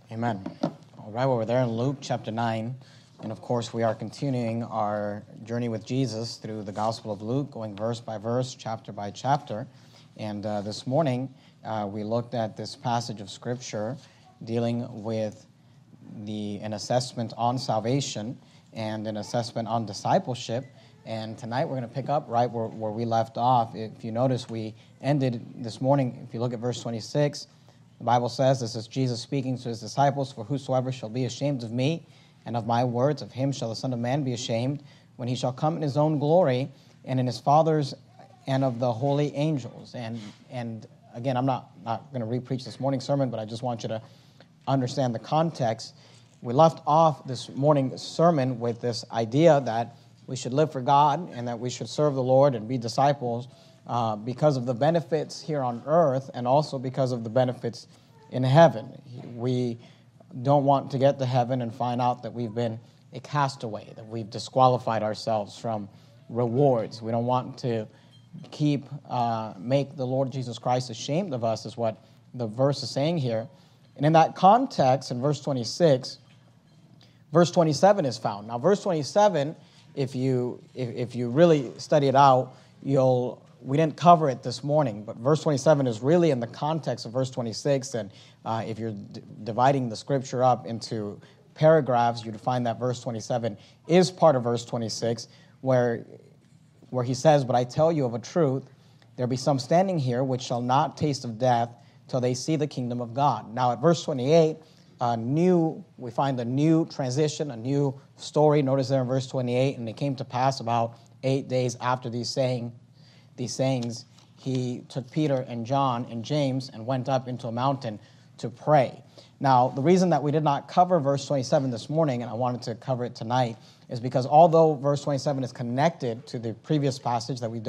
Amen. All right, well, we're there in Luke chapter 9. And of course, we are continuing our journey with Jesus through the Gospel of Luke, going verse by verse, chapter by chapter. And this morning, we looked at this passage of Scripture dealing with an assessment on salvation and an assessment on discipleship. And tonight, we're going to pick up right where we left off. If you notice, we ended this morning, if you look at verse 26, the Bible says, this is Jesus speaking to his disciples, "For whosoever shall be ashamed of me and of my words, of him shall the Son of Man be ashamed, when he shall come in his own glory and in his Father's and of the holy angels." And again, I'm not going to re-preach this morning's sermon, but I just want you to understand the context. We left off this morning's sermon with this idea that we should live for God and that we should serve the Lord and be disciples because of the benefits here on earth and also because of the benefits in heaven. We don't want to get to heaven and find out that we've been a castaway, that we've disqualified ourselves from rewards. We don't want to make the Lord Jesus Christ ashamed of us, is what the verse is saying here. And in that context, in verse 26, verse 27 is found. Now, verse 27, if you really study it out, we didn't cover it this morning, but verse 27 is really in the context of verse 26, and if you're dividing the scripture up into paragraphs, you'd find that verse 27 is part of verse 26, where he says, "But I tell you of a truth, there be some standing here which shall not taste of death till they see the kingdom of God." Now at verse 28, we find a new transition, a new story. Notice there in verse 28, "And it came to pass about 8 days after these sayings, he took Peter and John and James and went up into a mountain to pray." Now, the reason that we did not cover verse 27 this morning, and I wanted to cover it tonight, is because although verse 27 is connected to the previous passage that we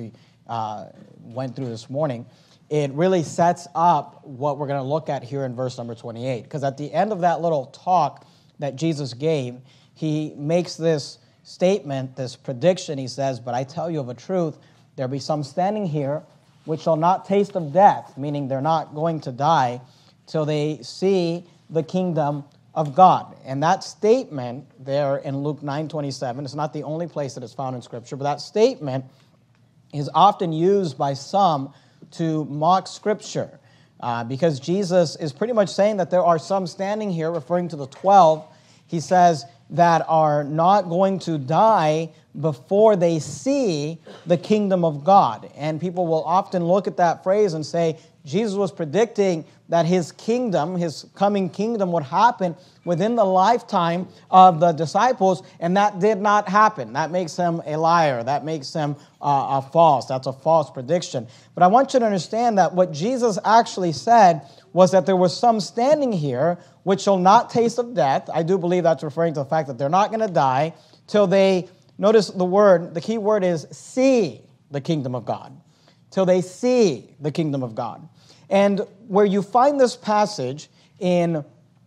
went through this morning, it really sets up what we're going to look at here in verse number 28. Because at the end of that little talk that Jesus gave, he makes this statement, this prediction. He says, "But I tell you of a truth, there be some standing here which shall not taste of death," meaning they're not going to die, "till they see the kingdom of God." And that statement there in Luke 9:27, it's not the only place that it's found in Scripture, but that statement is often used by some to mock Scripture because Jesus is pretty much saying that there are some standing here, referring to the 12, he says, that are not going to die before they see the kingdom of God. And people will often look at that phrase and say, Jesus was predicting that his kingdom, his coming kingdom, would happen within the lifetime of the disciples, and that did not happen. That makes him a liar. That makes him false. That's a false prediction. But I want you to understand that what Jesus actually said was that there was some standing here which shall not taste of death. I do believe that's referring to the fact that they're not going to die till they, notice the key word is see the kingdom of God. Till they see the kingdom of God. And where you find this passage in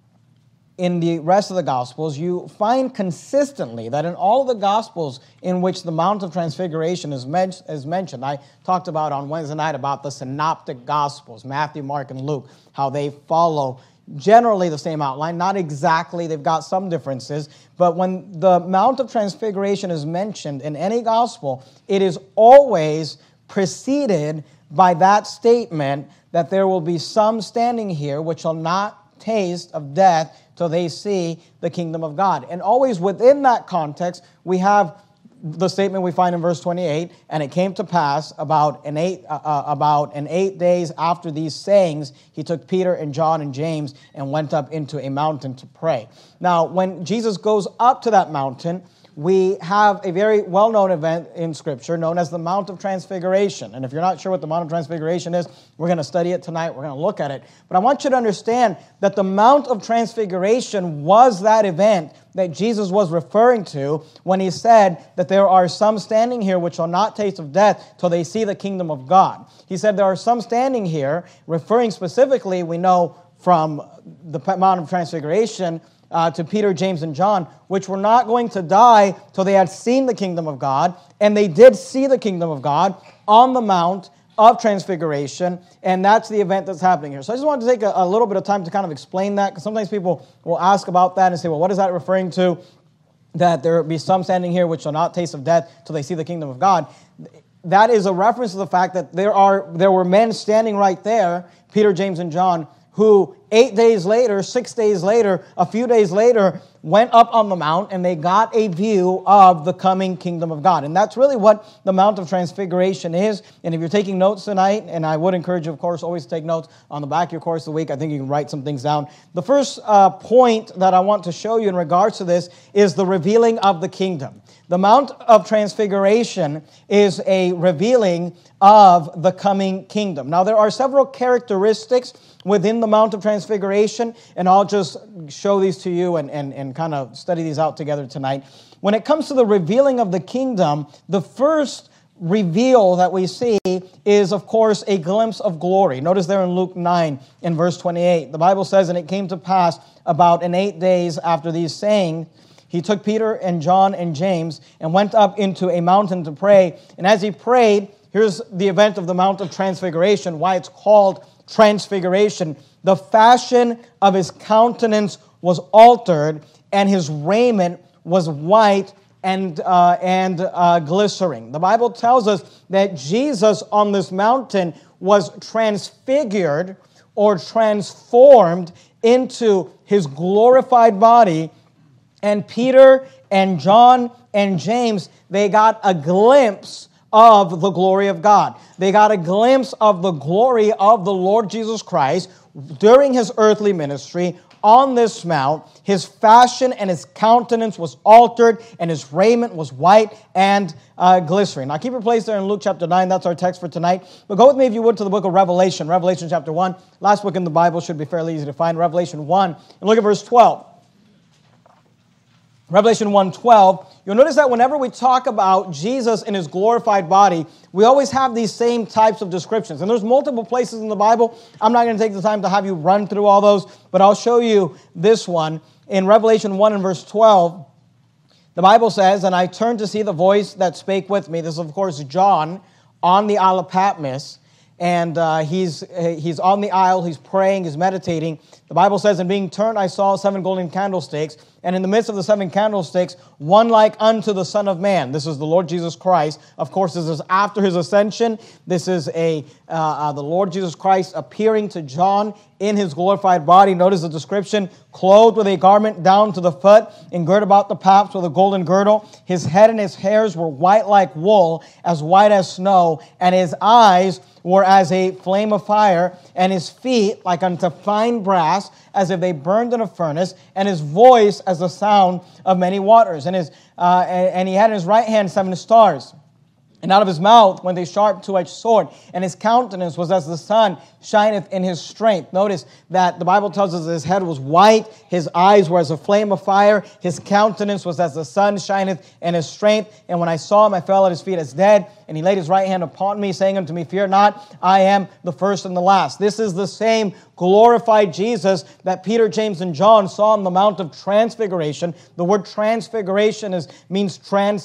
the rest of the Gospels, you find consistently that in all of the Gospels in which the Mount of Transfiguration is mentioned, I talked about on Wednesday night about the Synoptic Gospels, Matthew, Mark, and Luke, how they follow generally the same outline, not exactly, they've got some differences, but when the Mount of Transfiguration is mentioned in any Gospel, it is always preceded by that statement that there will be some standing here which shall not taste of death till they see the kingdom of God. And always within that context, we have the statement we find in verse 28, "And it came to pass about 8 days after these sayings, he took Peter and John and James and went up into a mountain to pray." Now, when Jesus goes up to that mountain, we have a very well-known event in Scripture known as the Mount of Transfiguration. And if you're not sure what the Mount of Transfiguration is, we're going to study it tonight. We're going to look at it. But I want you to understand that the Mount of Transfiguration was that event that Jesus was referring to when he said that there are some standing here which shall not taste of death till they see the kingdom of God. He said there are some standing here, referring specifically, we know from the Mount of Transfiguration, to Peter, James, and John, which were not going to die till they had seen the kingdom of God, and they did see the kingdom of God on the mount of Transfiguration, and that's the event that's happening here. So I just wanted to take a little bit of time to kind of explain that, because sometimes people will ask about that and say, well, what is that referring to? That there be some standing here which shall not taste of death till they see the kingdom of God. That is a reference to the fact that there were men standing right there, Peter, James, and John, who 8 days later, 6 days later, a few days later, went up on the mount and they got a view of the coming kingdom of God. And that's really what the Mount of Transfiguration is. And if you're taking notes tonight, and I would encourage you, of course, always take notes on the back of your course of the week. I think you can write some things down. The first point that I want to show you in regards to this is the revealing of the kingdom. The Mount of Transfiguration is a revealing of the coming kingdom. Now, there are several characteristics within the Mount of Transfiguration, and I'll just show these to you and kind of study these out together tonight. When it comes to the revealing of the kingdom, the first reveal that we see is, of course, a glimpse of glory. Notice there in Luke 9 in verse 28, the Bible says, "And it came to pass about in 8 days after these sayings, he took Peter and John and James and went up into a mountain to pray. And as he prayed," here's the event of the Mount of Transfiguration, why it's called Transfiguration. "The fashion of his countenance was altered, and his raiment was white and glittering." The Bible tells us that Jesus on this mountain was transfigured or transformed into his glorified body. And Peter and John and James, they got a glimpse of the glory of God. They got a glimpse of the glory of the Lord Jesus Christ during his earthly ministry on this mount. His fashion and his countenance was altered, and his raiment was white and glittering. Now keep your place there in Luke chapter 9. That's our text for tonight. But go with me, if you would, to the book of Revelation. Revelation chapter 1. Last book in the Bible, should be fairly easy to find. Revelation 1. And look at verse 12. Revelation 1:12, you'll notice that whenever we talk about Jesus in his glorified body, we always have these same types of descriptions. And there's multiple places in the Bible. I'm not going to take the time to have you run through all those, but I'll show you this one. In Revelation 1 and verse 12, the Bible says, "And I turned to see the voice that spake with me." This is, of course, John on the Isle of Patmos. And he's on the isle, he's praying, he's meditating. The Bible says, "And being turned, I saw 7 golden candlesticks, and in the midst of the 7 candlesticks, one like unto the Son of Man." This is the Lord Jesus Christ. Of course, this is after his ascension. This is the Lord Jesus Christ appearing to John in his glorified body. Notice the description: "Clothed with a garment down to the foot, and girt about the paps with a golden girdle. His head and his hairs were white like wool, as white as snow, and his eyes were as a flame of fire, and his feet like unto fine brass, as if they burned in a furnace, and his voice as the sound of many waters. And he had in his right hand 7 stars. And out of his mouth went a sharp two-edged sword, and his countenance was as the sun shineth in his strength." Notice that the Bible tells us that his head was white, his eyes were as a flame of fire, his countenance was as the sun shineth in his strength. "And when I saw him, I fell at his feet as dead. And he laid his right hand upon me, saying unto me, Fear not, I am the first and the last." This is the same glorified Jesus that Peter, James, and John saw on the Mount of Transfiguration. The word transfiguration means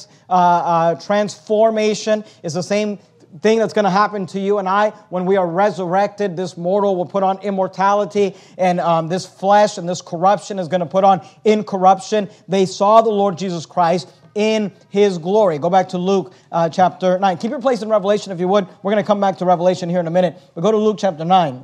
transformation. Is the same thing that's going to happen to you and I when we are resurrected. This mortal will put on immortality, and this flesh and this corruption is going to put on incorruption. They saw the Lord Jesus Christ in his glory. Go back to Luke chapter 9. Keep your place in Revelation if you would. We're going to come back to Revelation here in a minute. But go to Luke chapter 9.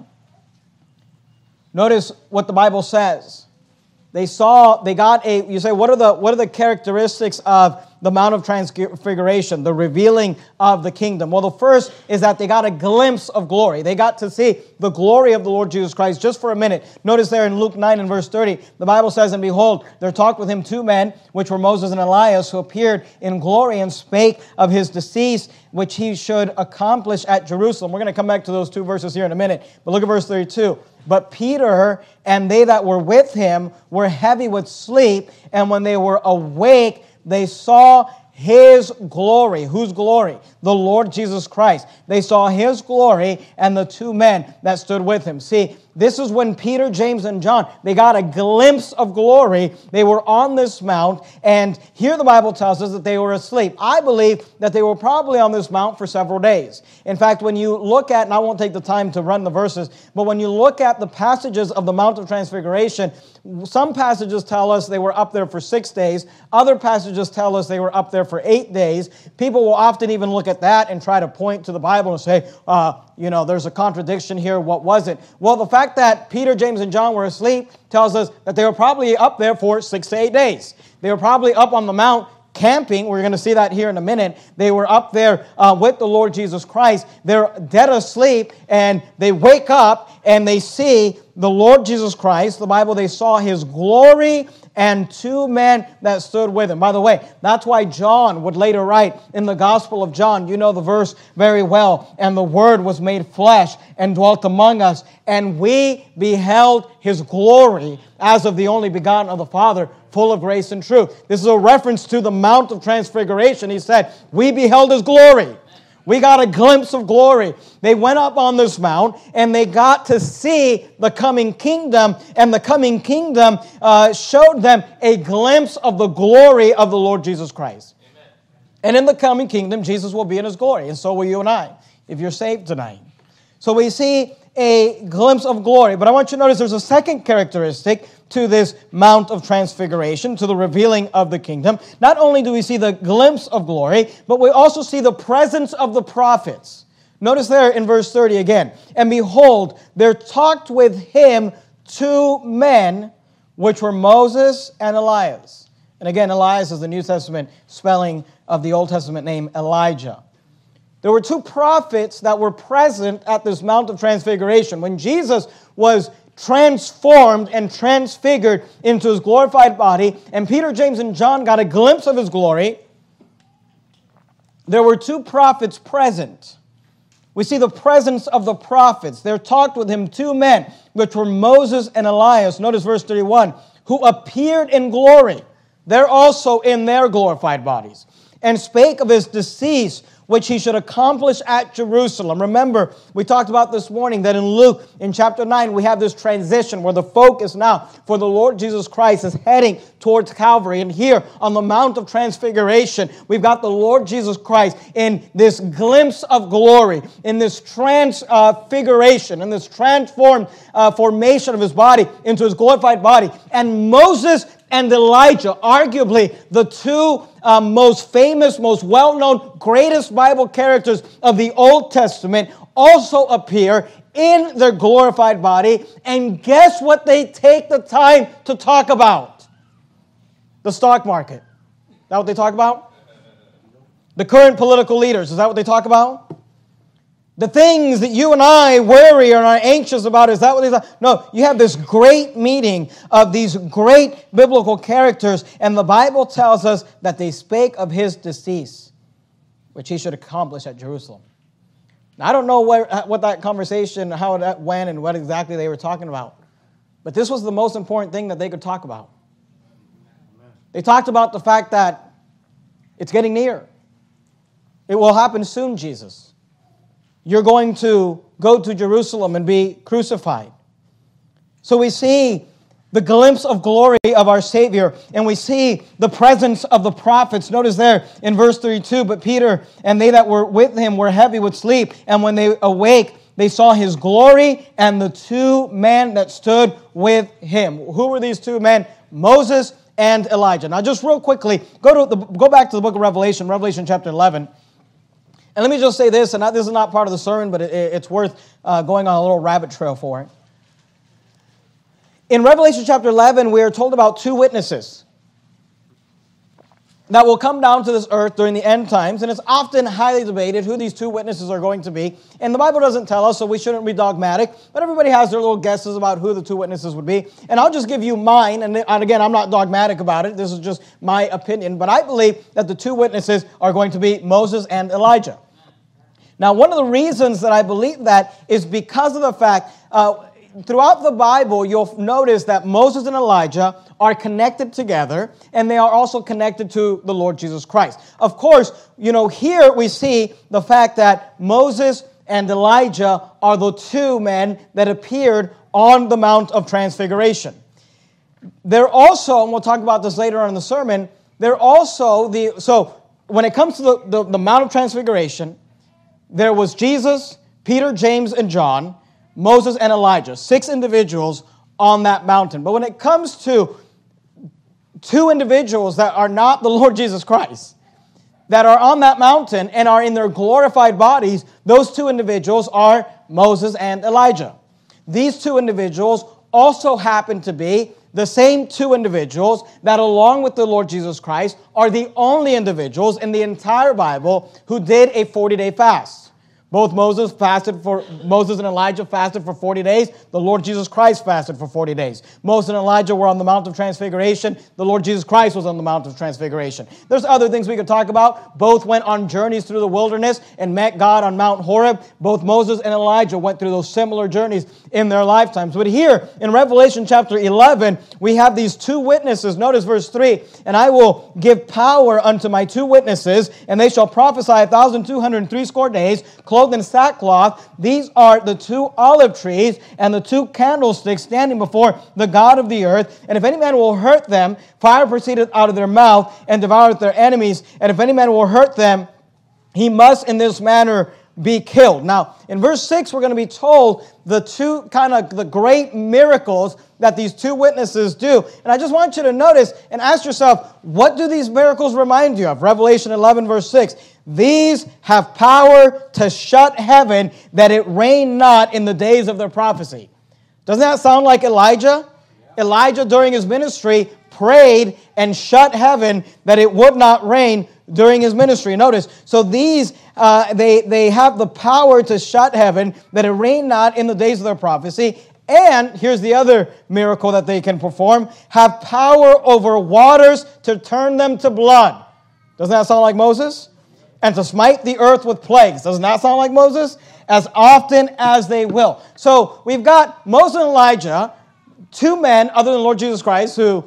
Notice what the Bible says. You say, what are the characteristics of the Mount of Transfiguration, the revealing of the kingdom? Well, the first is that they got a glimpse of glory. They got to see the glory of the Lord Jesus Christ just for a minute. Notice there in Luke 9 and verse 30, the Bible says, "And behold, there talked with him 2 men, which were Moses and Elias, who appeared in glory and spake of his decease, which he should accomplish at Jerusalem." We're going to come back to those 2 verses here in a minute. But look at verse 32. "But Peter and they that were with him were heavy with sleep, and when they were awake, they saw his glory." Whose glory? The Lord Jesus Christ. They saw his glory and the 2 men that stood with him. See, This is when Peter, James, and John, they got a glimpse of glory. They were on this mount, and here the Bible tells us that they were asleep. I believe that they were probably on this mount for several days. In fact, when you look at, and I won't take the time to run the verses, but when you look at the passages of the Mount of Transfiguration, some passages tell us they were up there for 6 days. Other passages tell us they were up there for 8 days. People will often even look at that and try to point to the Bible and say, there's a contradiction here. What was it? Well, the fact that Peter, James, and John were asleep tells us that they were probably up there for 6 to 8 days. They were probably up on the mount camping. We're going to see that here in a minute. They were up there with the Lord Jesus Christ. They're dead asleep, and they wake up and they see the Lord Jesus Christ. The Bible, they saw His glory and 2 men that stood with Him. By the way, that's why John would later write in the Gospel of John, you know the verse very well, and the Word was made flesh and dwelt among us, and we beheld His glory as of the only begotten of the Father, full of grace and truth. This is a reference to the Mount of Transfiguration. He said, we beheld His glory. We got a glimpse of glory. They went up on this mount, and they got to see the coming kingdom, and the coming kingdom showed them a glimpse of the glory of the Lord Jesus Christ. Amen. And in the coming kingdom, Jesus will be in His glory, and so will you and I, if you're saved tonight. So we see a glimpse of glory. But I want you to notice there's a second characteristic to this Mount of Transfiguration, to the revealing of the kingdom. Not only do we see the glimpse of glory, but we also see the presence of the prophets. Notice there in verse 30 again. And behold, there talked with Him 2 men, which were Moses and Elias. And again, Elias is the New Testament spelling of the Old Testament name Elijah. There were 2 prophets that were present at this Mount of Transfiguration. When Jesus was transformed and transfigured into His glorified body, and Peter, James, and John got a glimpse of His glory, there were 2 prophets present. We see the presence of the prophets. There talked with Him 2 men, which were Moses and Elias. Notice verse 31, who appeared in glory. They're also in their glorified bodies, and spake of His decease, which He should accomplish at Jerusalem. Remember, we talked about this morning that in Luke, in chapter 9, we have this transition where the focus now for the Lord Jesus Christ is heading towards Calvary. And here on the Mount of Transfiguration, we've got the Lord Jesus Christ in this glimpse of glory, in this transfiguration, in this transformed formation of His body into His glorified body. And Moses and Elijah, arguably the 2 most famous, most well-known, greatest Bible characters of the Old Testament, also appear in their glorified body. And guess what they take the time to talk about? The stock market. Is that what they talk about? The current political leaders. Is that what they talk about? The things that you and I worry or are anxious about, is that what they say? No, you have this great meeting of these great biblical characters, and the Bible tells us that they spake of His decease, which He should accomplish at Jerusalem. Now, I don't know what that conversation, how that went, and what exactly they were talking about, but this was the most important thing that they could talk about. They talked about the fact that it's getting near. It will happen soon, Jesus. You're going to go to Jerusalem and be crucified. So we see the glimpse of glory of our Savior, and we see the presence of the prophets. Notice there in verse 32, but Peter and they that were with him were heavy with sleep, and when they awake, they saw His glory and the 2 men that stood with Him. Who were these 2 men? Moses and Elijah. Now just real quickly, go back to the book of Revelation, Revelation chapter 11. And let me just say this, and this is not part of the sermon, but it's worth going on a little rabbit trail for it. In Revelation chapter 11, we are told about 2 witnesses that will come down to this earth during the end times, and it's often highly debated who these 2 witnesses are going to be. And the Bible doesn't tell us, so we shouldn't be dogmatic, but everybody has their little guesses about who the 2 witnesses would be. And I'll just give you mine, and again, I'm not dogmatic about it. This is just my opinion, but I believe that the 2 witnesses are going to be Moses and Elijah. Now, one of the reasons that I believe that is because of the fact, throughout the Bible, you'll notice that Moses and Elijah are connected together, and they are also connected to the Lord Jesus Christ. Of course, here we see the fact that Moses and Elijah are the 2 men that appeared on the Mount of Transfiguration. They're also, and we'll talk about this later on in the sermon, they're also so when it comes to the Mount of Transfiguration, there was Jesus, Peter, James, and John, Moses, and Elijah, 6 individuals on that mountain. But when it comes to 2 individuals that are not the Lord Jesus Christ, that are on that mountain and are in their glorified bodies, those 2 individuals are Moses and Elijah. These 2 individuals also happen to be the same 2 individuals that, along with the Lord Jesus Christ, are the only individuals in the entire Bible who did a 40-day fast. Both Moses and Elijah fasted for 40 days. The Lord Jesus Christ fasted for 40 days. Moses and Elijah were on the Mount of Transfiguration. The Lord Jesus Christ was on the Mount of Transfiguration. There's other things we could talk about. Both went on journeys through the wilderness and met God on Mount Horeb. Both Moses and Elijah went through those similar journeys in their lifetimes. But here in Revelation chapter 11, we have these 2 witnesses. Notice verse 3, "And I will give power unto my 2 witnesses, and they shall prophesy 1,260 days, clothed in sackcloth. These are the 2 olive trees and the 2 candlesticks standing before the God of the earth. And if any man will hurt them, fire proceedeth out of their mouth and devoureth their enemies. And if any man will hurt them, he must in this manner be killed." Now, in verse 6, we're going to be told the great miracles that these 2 witnesses do. And I just want you to notice and ask yourself, what do these miracles remind you of? Revelation 11, verse 6. "These have power to shut heaven, that it rain not in the days of their prophecy." Doesn't that sound like Elijah? Yeah. Elijah, during his ministry, prayed and shut heaven that it would not rain during his ministry. Notice, so these, they have the power to shut heaven, that it rain not in the days of their prophecy. And here's the other miracle that they can perform: have power over waters to turn them to blood. Doesn't that sound like Moses? And to smite the earth with plagues. Doesn't that sound like Moses? As often as they will. So we've got Moses and Elijah, 2 men other than Lord Jesus Christ who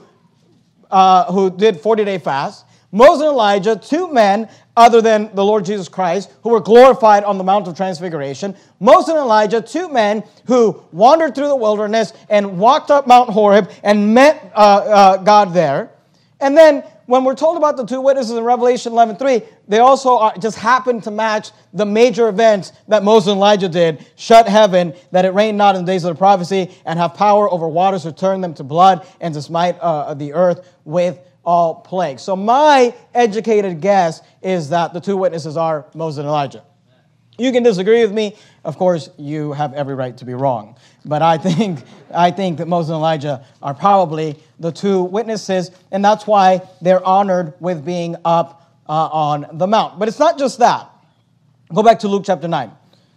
did 40-day fast. Moses and Elijah, 2 men other than the Lord Jesus Christ who were glorified on the Mount of Transfiguration. Moses and Elijah, 2 men who wandered through the wilderness and walked up Mount Horeb and met God there. And then when we're told about the 2 witnesses in Revelation 11:3, they also just happen to match the major events that Moses and Elijah did: shut heaven, that it rain not in the days of the prophecy, and have power over waters to turn them to blood, and to smite the earth with all plagues. So my educated guess is that the 2 witnesses are Moses and Elijah. You can disagree with me. Of course, you have every right to be wrong. But I think that Moses and Elijah are probably the 2 witnesses, and that's why they're honored with being up on the mount. But it's not just that. Go back to Luke chapter 9.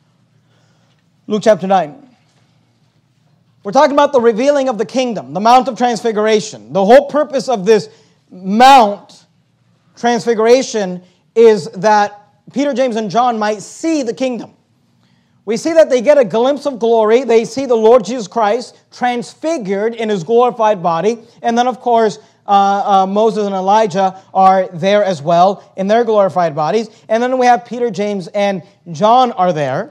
Luke chapter 9. We're talking about the revealing of the kingdom, the Mount of Transfiguration. The whole purpose of this Mount Transfiguration is that Peter, James, and John might see the kingdom. We see that they get a glimpse of glory. They see the Lord Jesus Christ transfigured in his glorified body. And then, of course, Moses and Elijah are there as well in their glorified bodies. And then we have Peter, James, and John are there.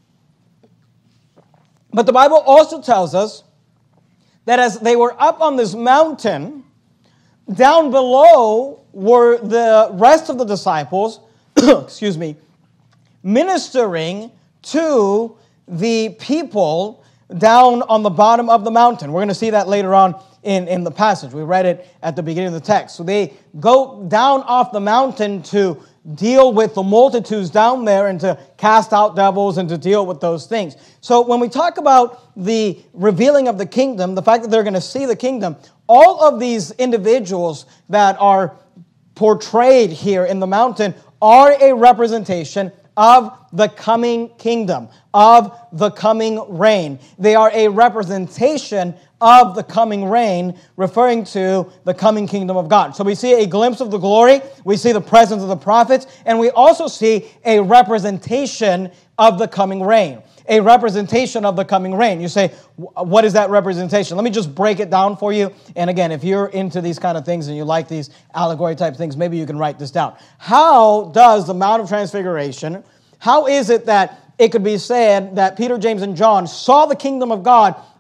But the Bible also tells us that as they were up on this mountain, down below were the rest of the disciples, excuse me, ministering to the people down on the bottom of the mountain. We're going to see that later on in the passage. We read it at the beginning of the text. So they go down off the mountain to deal with the multitudes down there and to cast out devils and to deal with those things. So when we talk about the revealing of the kingdom, the fact that they're going to see the kingdom, all of these individuals that are portrayed here in the mountain are a representation of the coming kingdom, of the coming reign. They are a representation of the coming reign, referring to the coming kingdom of God. So we see a glimpse of the glory, we see the presence of the prophets, and we also see a representation of the coming reign. A representation of the coming reign. You say, what is that representation? Let me just break it down for you. And again, if you're into these kind of things and you like these allegory type things, maybe you can write this down. How does the Mount of Transfiguration, how is it that it could be said that Peter, James, and John saw the kingdom of God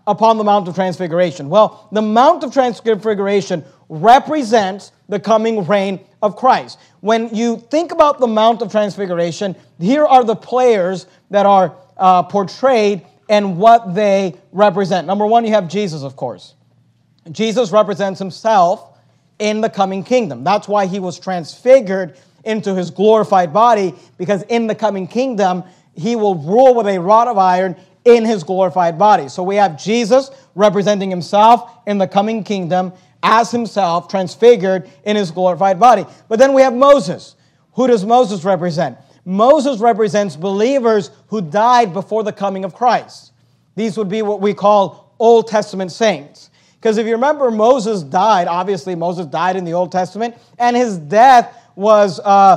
upon the Mount of Transfiguration? Well, the Mount of Transfiguration represents the coming reign of Christ. When you think about the Mount of Transfiguration, here are the players that are portrayed and what they represent. Number one, you have Jesus, of course. Jesus represents himself in the coming kingdom. That's why he was transfigured into his glorified body, because in the coming kingdom, he will rule with a rod of iron in his glorified body. So we have Jesus representing himself in the coming kingdom as himself transfigured in his glorified body. But then we have Moses. Who does Moses represent? Moses represents believers who died before the coming of Christ. These would be what we call Old Testament saints. Because if you remember, Moses died. Obviously, Moses died in the Old Testament, and his death was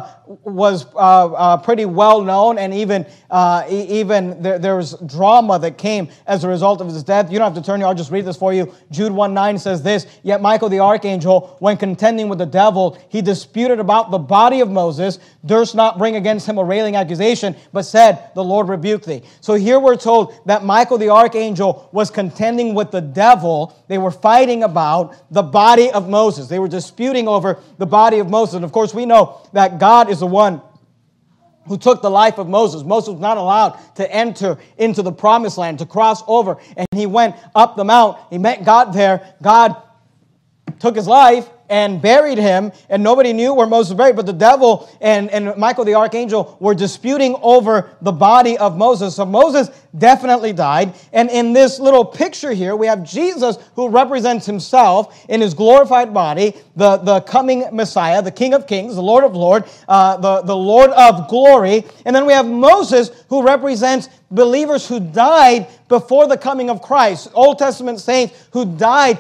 pretty well known, and even there was drama that came as a result of his death. You don't have to turn here, I'll just read this for you. Jude 1:9 says this, "Yet Michael the archangel, when contending with the devil, he disputed about the body of Moses, durst not bring against him a railing accusation, but said, the Lord rebuke thee." So here we're told that Michael the archangel was contending with the devil. They were fighting about the body of Moses. They were disputing over the body of Moses. And of course, we know that God is the one who took the life of Moses. Moses was not allowed to enter into the promised land, to cross over. And he went up the mount. He met God there. God took his life and buried him, and nobody knew where Moses was buried, but the devil and Michael the archangel were disputing over the body of Moses. So Moses definitely died, and in this little picture here, we have Jesus who represents himself in his glorified body, the coming Messiah, the King of Kings, the Lord of Lords, the Lord of glory, and then we have Moses who represents believers who died before the coming of Christ. Old Testament saints who died,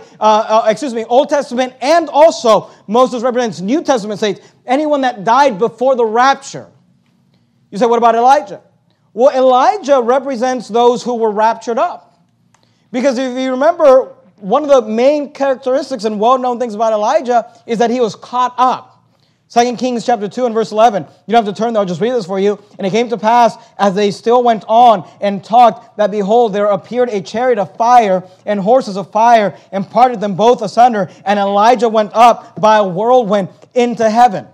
Old Testament and also Moses represents New Testament saints, anyone that died before the rapture. You say, what about Elijah? Well, Elijah represents those who were raptured up. Because if you remember, one of the main characteristics and well-known things about Elijah is that he was caught up. 2 Kings chapter 2 and verse 11. You don't have to turn there, I'll just read this for you. "And it came to pass, as they still went on and talked, that behold, there appeared a chariot of fire and horses of fire, and parted them both asunder. And Elijah went up by a whirlwind into heaven."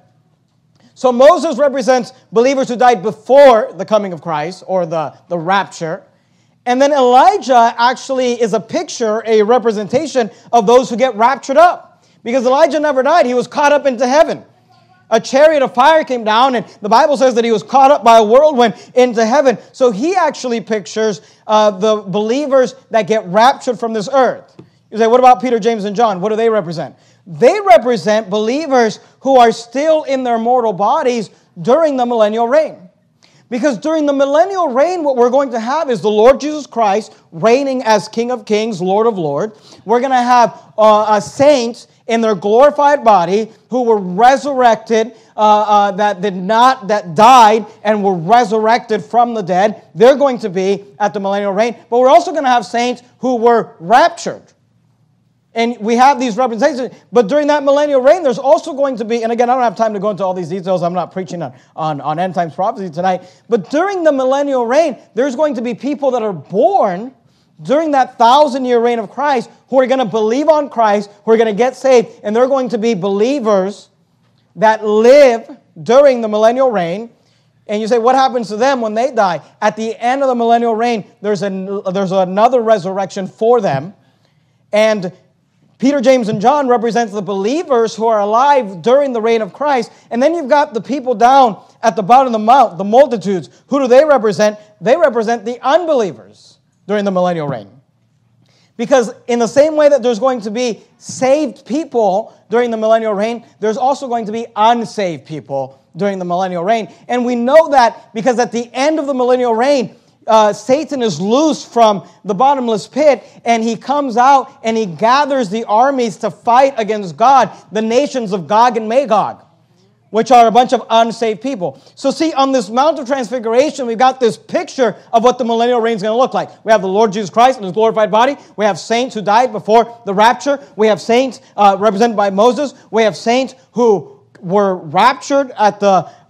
So Moses represents believers who died before the coming of Christ, or the rapture. And then Elijah actually is a picture, a representation of those who get raptured up. Because Elijah never died, he was caught up into heaven. A chariot of fire came down, and the Bible says that he was caught up by a whirlwind into heaven. So he actually pictures the believers that get raptured from this earth. You say, what about Peter, James, and John? What do they represent? They represent believers who are still in their mortal bodies during the millennial reign. Because during the millennial reign, what we're going to have is the Lord Jesus Christ reigning as King of Kings, Lord of Lords. We're going to have saints in their glorified body who were resurrected, that died and were resurrected from the dead. They're going to be at the millennial reign. But we're also going to have saints who were raptured. And we have these representations. But during that millennial reign, there's also going to be, and again, I don't have time to go into all these details. I'm not preaching on end times prophecy tonight. But during the millennial reign, there's going to be people that are born during that 1,000-year reign of Christ who are going to believe on Christ, who are going to get saved, and they're going to be believers that live during the millennial reign. And you say, what happens to them when they die? At the end of the millennial reign, there's another resurrection for them. And Peter, James, and John represents the believers who are alive during the reign of Christ. And then you've got the people down at the bottom of the mount, the multitudes. Who do they represent? They represent the unbelievers during the millennial reign. Because in the same way that there's going to be saved people during the millennial reign, there's also going to be unsaved people during the millennial reign. And we know that because at the end of the millennial reign, Satan is loose from the bottomless pit, and he comes out and he gathers the armies to fight against God, the nations of Gog and Magog, which are a bunch of unsaved people. So see, on this Mount of Transfiguration, we've got this picture of what the millennial reign is going to look like. We have the Lord Jesus Christ in his glorified body. We have saints who died before the rapture. We have saints represented by Moses. We have saints who were raptured at the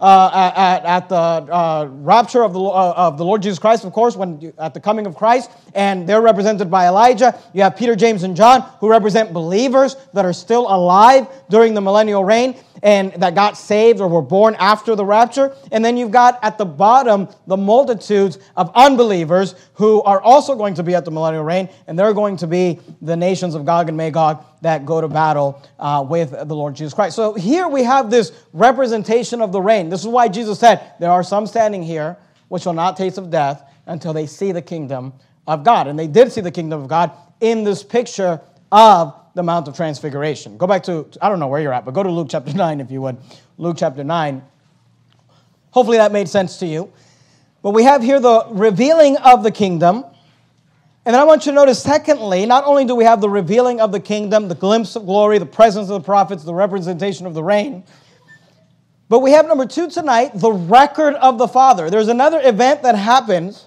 at the rapture of the Lord Jesus Christ, of course, at the coming of Christ, and they're represented by Elijah. You have Peter, James, and John, who represent believers that are still alive during the millennial reign and that got saved or were born after the rapture. And then you've got at the bottom the multitudes of unbelievers who are also going to be at the millennial reign, and they're going to be the nations of Gog and Magog that go to battle with the Lord Jesus Christ. So here we have this representation of the reign. This is why Jesus said, there are some standing here which shall not taste of death until they see the kingdom of God. And they did see the kingdom of God in this picture of the Mount of Transfiguration. Go back to, I don't know where you're at, but go to Luke chapter 9 if you would. Luke chapter 9. Hopefully that made sense to you. But we have here the revealing of the kingdom. And then I want you to notice, secondly, not only do we have the revealing of the kingdom, the glimpse of glory, the presence of the prophets, the representation of the reign, but we have number 2 tonight, the record of the Father. There's another event that happens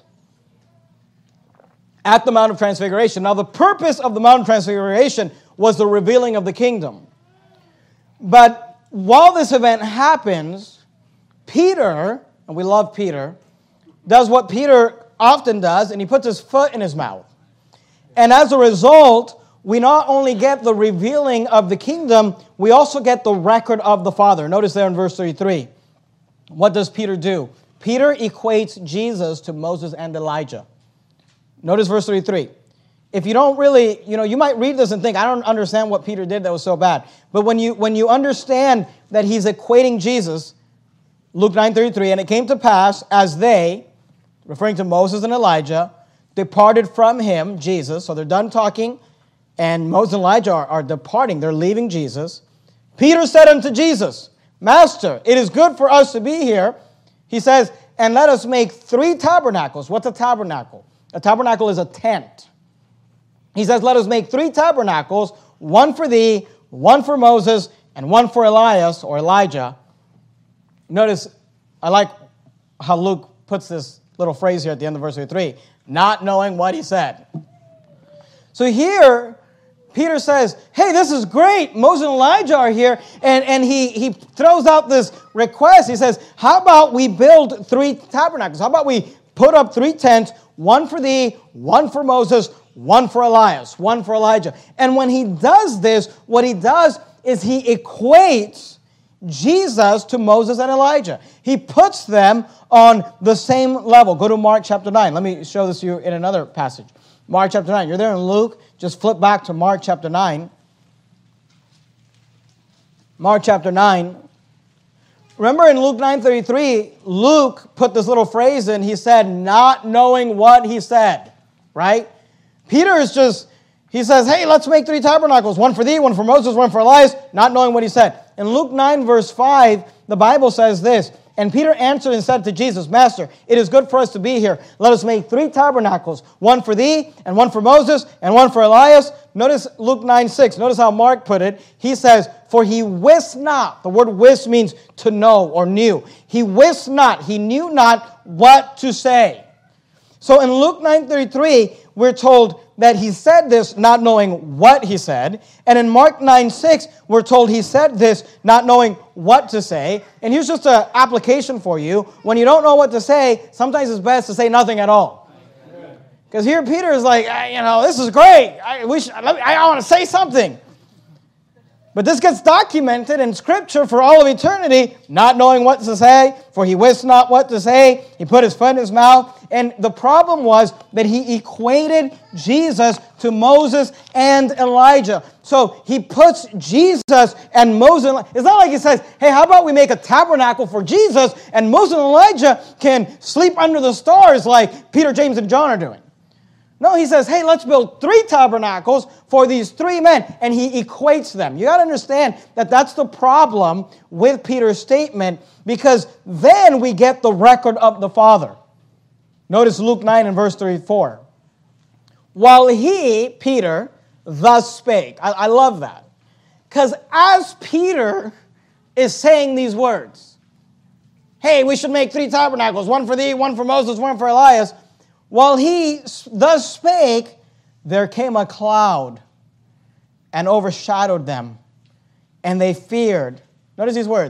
at the Mount of Transfiguration. Now, the purpose of the Mount of Transfiguration was the revealing of the kingdom. But while this event happens, Peter, and we love Peter, does what Peter often does, and he puts his foot in his mouth. And as a result, we not only get the revealing of the kingdom, we also get the record of the Father. Notice there in verse 33. What does Peter do? Peter equates Jesus to Moses and Elijah. Notice verse 33. If you don't really, you might read this and think, I don't understand what Peter did that was so bad. But when you understand that he's equating Jesus, Luke 9:33, and it came to pass as they, referring to Moses and Elijah, departed from him, Jesus, so they're done talking, and Moses and Elijah are departing, they're leaving Jesus. Peter said unto Jesus, Master, it is good for us to be here. He says, and let us make 3 tabernacles. What's a tabernacle? A tabernacle is a tent. He says, let us make 3 tabernacles, one for thee, one for Moses, and one for Elias or Elijah. Notice, I like how Luke puts this little phrase here at the end of verse 33, not knowing what he said. So here, Peter says, hey, this is great. Moses and Elijah are here. And he throws out this request. He says, how about we build 3 tabernacles? How about we put up 3 tents, one for thee, one for Moses, one for Elias, one for Elijah. And when he does this, what he does is he equates Jesus to Moses and Elijah. He puts them on the same level. Go to Mark chapter 9. Let me show this to you in another passage. Mark chapter 9. You're there in Luke. Just flip back to Mark chapter 9. Mark chapter 9. Remember in Luke 9:33, Luke put this little phrase in. He said, not knowing what he said. Right? Peter is just, he says, hey, let's make 3 tabernacles. One for thee, one for Moses, one for Elias, not knowing what he said. In Luke 9 verse 5, the Bible says this, and Peter answered and said to Jesus, Master, it is good for us to be here. Let us make 3 tabernacles, one for thee, and one for Moses, and one for Elias. Notice Luke 9:6. Notice how Mark put it. He says, for he wist not. The word wist means to know or knew. He wist not. He knew not what to say. So in Luke 9:33, we're told that he said this not knowing what he said. And in Mark 9:6, we're told he said this not knowing what to say. And here's just an application for you. When you don't know what to say, sometimes it's best to say nothing at all. Because here Peter is like, this is great. I want to say something. But this gets documented in Scripture for all of eternity, not knowing what to say, for he wist not what to say. He put his foot in his mouth. And the problem was that he equated Jesus to Moses and Elijah. So he puts Jesus and Moses. It's not like he says, hey, how about we make a tabernacle for Jesus and Moses and Elijah can sleep under the stars like Peter, James, and John are doing. No, he says, hey, let's build 3 tabernacles for these 3 men. And he equates them. You got to understand that that's the problem with Peter's statement, because then we get the record of the Father. Notice Luke 9 and verse 34. While he, Peter, thus spake. I love that. Because as Peter is saying these words, hey, we should make 3 tabernacles, one for thee, one for Moses, one for Elias. While he thus spake, there came a cloud and overshadowed them, and they feared. Notice these words.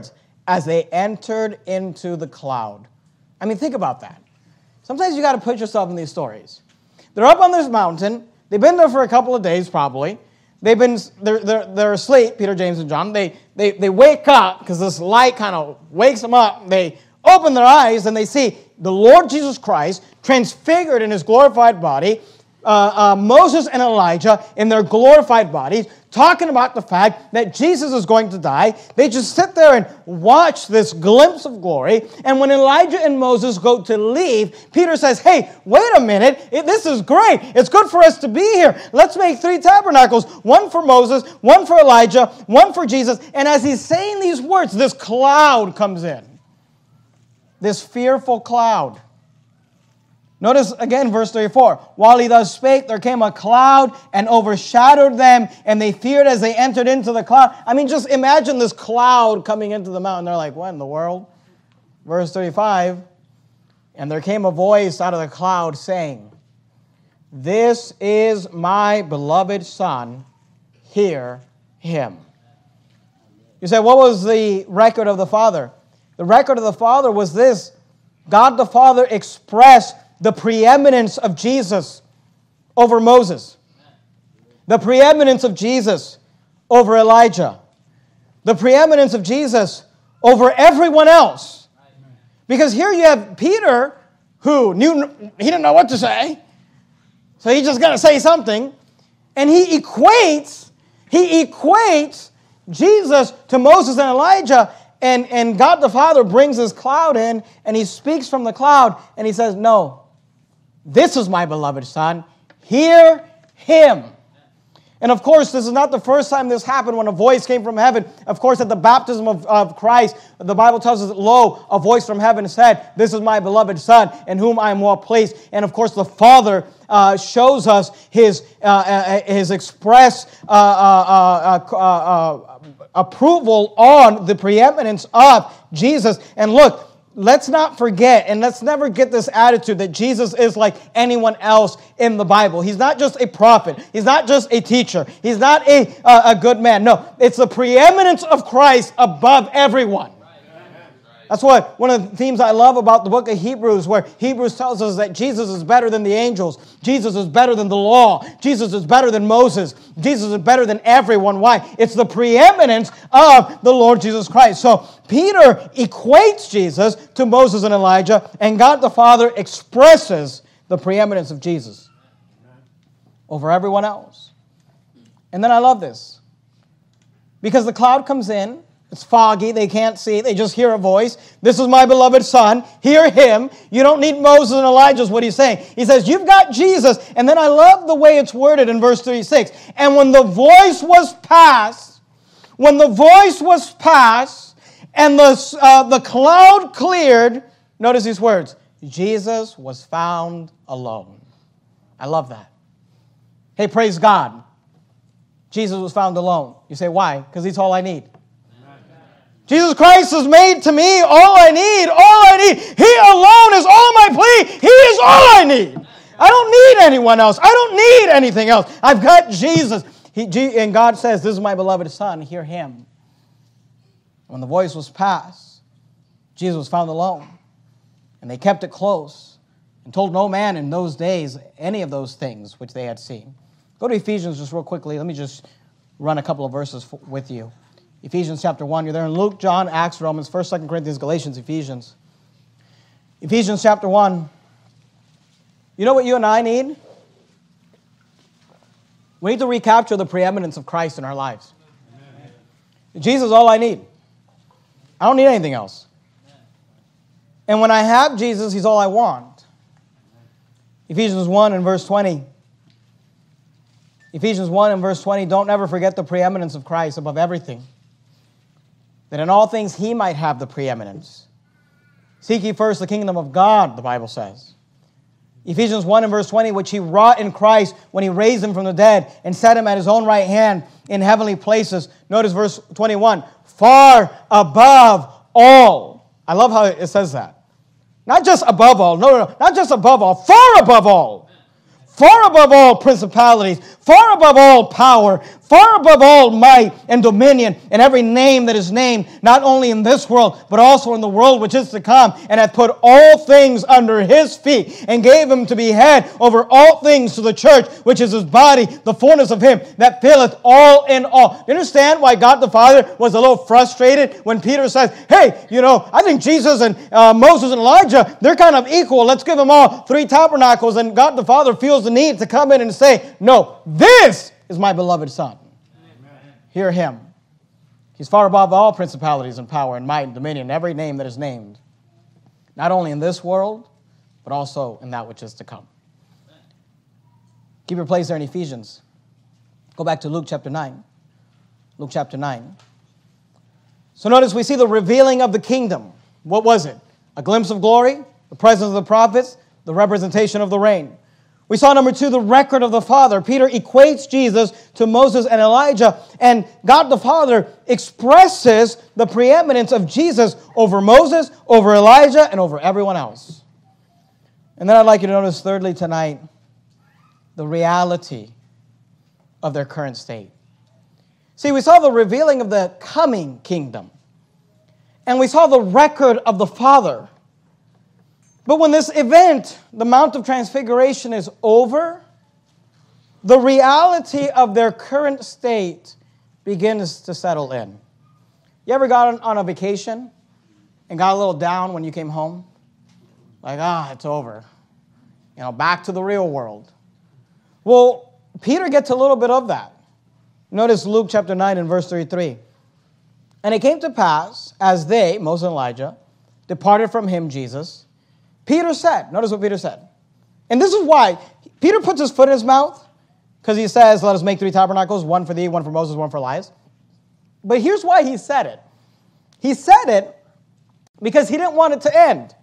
as they entered into the cloud. I mean, think about that. Sometimes you got to put yourself in these stories. They're up on this mountain. They've been there for a couple of days, probably. They're asleep, Peter, James, and John. They wake up because this light kind of wakes them up. They open their eyes and they see the Lord Jesus Christ transfigured in his glorified body, Moses and Elijah in their glorified bodies, talking about the fact that Jesus is going to die. They just sit there and watch this glimpse of glory. And when Elijah and Moses go to leave, Peter says, hey, wait a minute. This is great. It's good for us to be here. Let's make 3 tabernacles, one for Moses, one for Elijah, one for Jesus. And as he's saying these words, this cloud comes in. This fearful cloud. Notice again verse 34. While he thus spake, there came a cloud and overshadowed them, and they feared as they entered into the cloud. I mean, just imagine this cloud coming into the mountain. They're like, what in the world? Verse 35. And there came a voice out of the cloud saying, this is my beloved Son, hear him. You say, what was the record of the Father? The record of the Father was this. God the Father expressed the preeminence of Jesus over Moses. The preeminence of Jesus over Elijah. The preeminence of Jesus over everyone else. Because here you have Peter, who he didn't know what to say. So he just got to say something. And he equates Jesus to Moses and Elijah. And God the Father brings this cloud in, and he speaks from the cloud, and he says, no, this is my beloved Son. Hear him. And of course, this is not the first time this happened when a voice came from heaven. Of course, at the baptism of Christ, the Bible tells us that, lo, a voice from heaven said, this is my beloved Son, in whom I am well pleased. And of course, the Father shows us his express approval on the preeminence of Jesus. And look, let's not forget, and let's never get this attitude that Jesus is like anyone else in the Bible. He's not just a prophet. He's not just a teacher. He's not a good man. No, it's the preeminence of Christ above everyone. That's what one of the themes I love about the book of Hebrews, where Hebrews tells us that Jesus is better than the angels. Jesus is better than the law. Jesus is better than Moses. Jesus is better than everyone. Why? It's the preeminence of the Lord Jesus Christ. So Peter equates Jesus to Moses and Elijah, and God the Father expresses the preeminence of Jesus over everyone else. And then I love this, because the cloud comes in. It's foggy. They can't see. They just hear a voice. This is my beloved Son. Hear him. You don't need Moses and Elijah is what he's saying. He says, you've got Jesus. And then I love the way it's worded in verse 36. And when the voice was past, and the cloud cleared, notice these words, Jesus was found alone. I love that. Hey, praise God. Jesus was found alone. You say, why? Because he's all I need. Jesus Christ has made to me all I need, all I need. He alone is all my plea. He is all I need. I don't need anyone else. I don't need anything else. I've got Jesus. And God says, this is my beloved Son. Hear him. When the voice was past, Jesus was found alone. And they kept it close and told no man in those days any of those things which they had seen. Go to Ephesians just real quickly. Let me just run a couple of verses with you. Ephesians chapter 1. You're there in Luke, John, Acts, Romans, 1st, 2nd Corinthians, Galatians, Ephesians. Ephesians chapter 1. You know what you and I need? We need to recapture the preeminence of Christ in our lives. Amen. Jesus is all I need. I don't need anything else. And when I have Jesus, he's all I want. Ephesians 1 and verse 20. Ephesians 1 and verse 20. Don't ever forget the preeminence of Christ above everything, that in all things he might have the preeminence. Seek ye first the kingdom of God, the Bible says. Ephesians 1 and verse 20, which he wrought in Christ when he raised him from the dead and set him at his own right hand in heavenly places. Notice verse 21, far above all. I love how it says that. Not just above all. No. Not just above all. Far above all. far above all principalities, far above all power, far above all might and dominion, and every name that is named, not only in this world, but also in the world which is to come, and hath put all things under his feet, and gave him to be head over all things to the church, which is his body, the fullness of him that filleth all in all. You understand why God the Father was a little frustrated when Peter says, hey, I think Jesus and Moses and Elijah, they're kind of equal. Let's give them all 3 tabernacles. And God the Father feels the need to come in and say, no, this is my beloved Son. Amen. Hear him. He's far above all principalities and power and might and dominion, every name that is named, not only in this world, but also in that which is to come. Keep your place there in Ephesians. Go back to Luke chapter 9. Luke chapter 9. So notice we see the revealing of the kingdom. What was it? A glimpse of glory, the presence of the prophets, the representation of the reign. We saw, number 2, the record of the Father. Peter equates Jesus to Moses and Elijah, and God the Father expresses the preeminence of Jesus over Moses, over Elijah, and over everyone else. And then I'd like you to notice, thirdly, tonight, the reality of their current state. See, we saw the revealing of the coming kingdom, and we saw the record of the Father. But when this event, the Mount of Transfiguration, is over, the reality of their current state begins to settle in. You ever got on a vacation and got a little down when you came home? Like, it's over. Back to the real world. Well, Peter gets a little bit of that. Notice Luke chapter 9 and verse 33. And it came to pass, as they, Moses and Elijah, departed from him, Jesus, Peter said, notice what Peter said. And this is why Peter puts his foot in his mouth, because he says, let us make 3 tabernacles, one for thee, one for Moses, one for Elias. But here's why he said it. He said it because he didn't want it to end.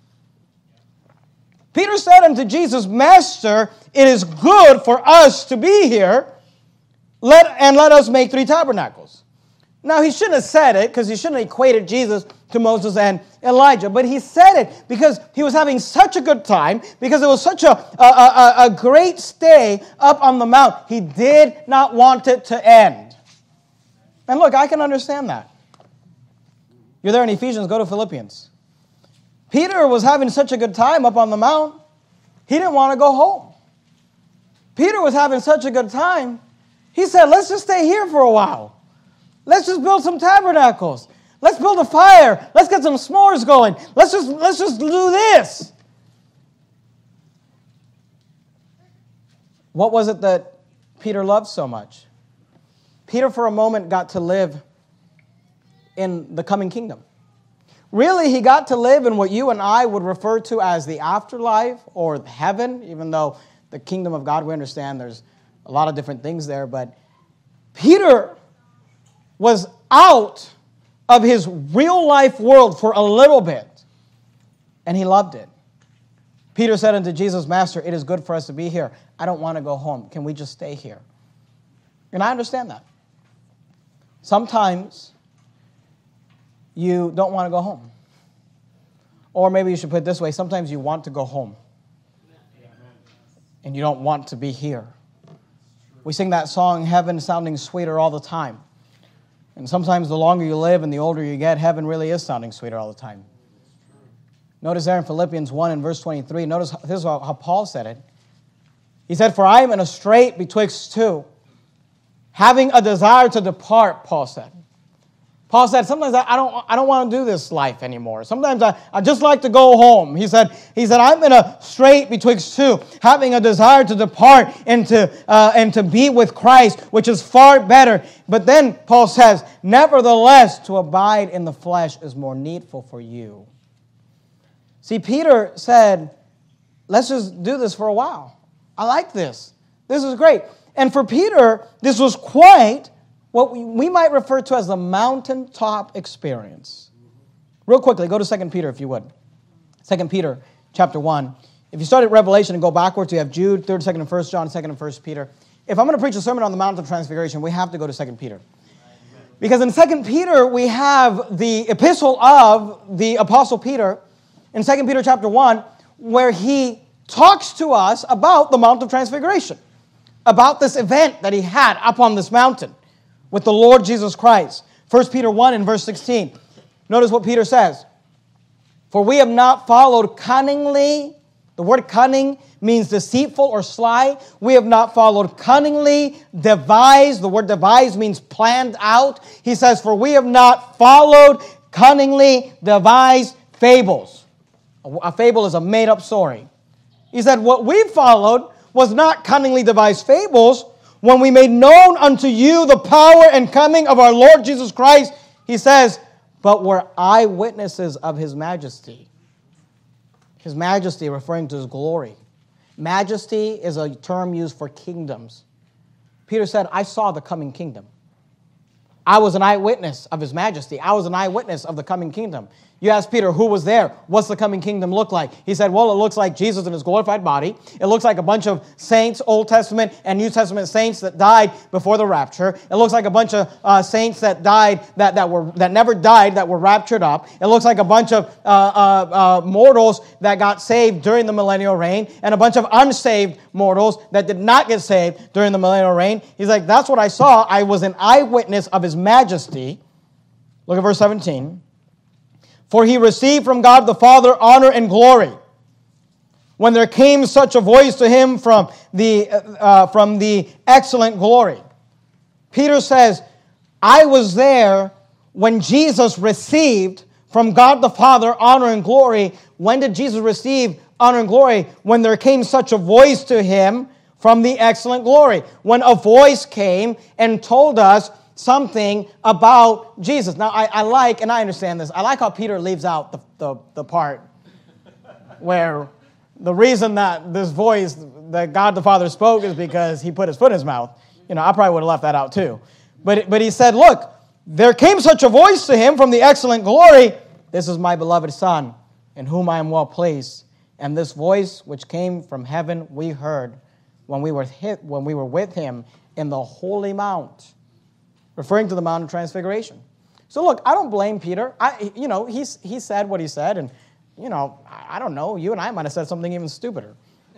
Peter said unto Jesus, Master, it is good for us to be here, let us make 3 tabernacles. Now, he shouldn't have said it, because he shouldn't have equated Jesus to Moses and Elijah. But he said it because he was having such a good time, because it was such a great stay up on the mount. He did not want it to end. And look, I can understand that. You're there in Ephesians, go to Philippians. Peter was having such a good time up on the mount, he didn't want to go home. Peter was having such a good time, he said, let's just stay here for a while. Let's just build some tabernacles. Let's build a fire. Let's get some s'mores going. Let's just do this. What was it that Peter loved so much? Peter, for a moment, got to live in the coming kingdom. Really, he got to live in what you and I would refer to as the afterlife or heaven, even though the kingdom of God, we understand there's a lot of different things there. But Peter was out of his real life world for a little bit, and he loved it. Peter said unto Jesus, Master, it is good for us to be here. I don't want to go home. Can we just stay here? And I understand that. Sometimes you don't want to go home. Or maybe you should put it this way, sometimes you want to go home, and you don't want to be here. We sing that song, Heaven Sounding Sweeter All the Time. And sometimes the longer you live and the older you get, heaven really is sounding sweeter all the time. Notice there in Philippians 1 and verse 23, notice this is how Paul said it. He said, for I am in a strait betwixt two, having a desire to depart, Paul said. Paul said, sometimes I don't want to do this life anymore. Sometimes I just like to go home. He said, I'm in a strait betwixt two, having a desire to depart and to be with Christ, which is far better. But then Paul says, nevertheless, to abide in the flesh is more needful for you. See, Peter said, let's just do this for a while. I like this. This is great. And for Peter, this was quite what we might refer to as the mountaintop experience. Real quickly, go to 2 Peter if you would. 2 Peter chapter 1. If you start at Revelation and go backwards, you have Jude, 3rd, 2nd, and 1st John, 2nd, and 1st Peter. If I'm going to preach a sermon on the Mount of Transfiguration, we have to go to 2 Peter. Because in 2 Peter, we have the epistle of the Apostle Peter in 2 Peter chapter 1, where he talks to us about the Mount of Transfiguration, about this event that he had up on this mountain with the Lord Jesus Christ. 1 Peter 1 and verse 16. Notice what Peter says. For we have not followed cunningly. The word cunning means deceitful or sly. We have not followed cunningly devised. The word devised means planned out. He says, for we have not followed cunningly devised fables. A fable is a made-up story. He said, what we followed was not cunningly devised fables. When we made known unto you the power and coming of our Lord Jesus Christ, he says, but were eyewitnesses of his majesty. His majesty referring to his glory. Majesty is a term used for kingdoms. Peter said, I saw the coming kingdom. I was an eyewitness of his majesty. I was an eyewitness of the coming kingdom. You ask Peter, who was there? What's the coming kingdom look like? He said, well, it looks like Jesus in his glorified body. It looks like a bunch of saints, Old Testament and New Testament saints that died before the rapture. It looks like a bunch of saints that died, that never died, that were raptured up. It looks like a bunch of mortals that got saved during the millennial reign and a bunch of unsaved mortals that did not get saved during the millennial reign. He's like, that's what I saw. I was an eyewitness of his majesty. Look at verse 17. For he received from God the Father honor and glory, when there came such a voice to him from the excellent glory. Peter says, I was there when Jesus received from God the Father honor and glory. When did Jesus receive honor and glory? When there came such a voice to him from the excellent glory. When a voice came and told us something about Jesus. Now, I like, and I understand this, I like how Peter leaves out the part where the reason that this voice that God the Father spoke is because he put his foot in his mouth. You know, I probably would have left that out too. But he said, look, there came such a voice to him from the excellent glory, this is my beloved Son, in whom I am well pleased. And this voice which came from heaven we heard when we were with him in the holy mount, referring to the Mount of Transfiguration. So look, I don't blame Peter. He said what he said, and I don't know. You and I might have said something even stupider.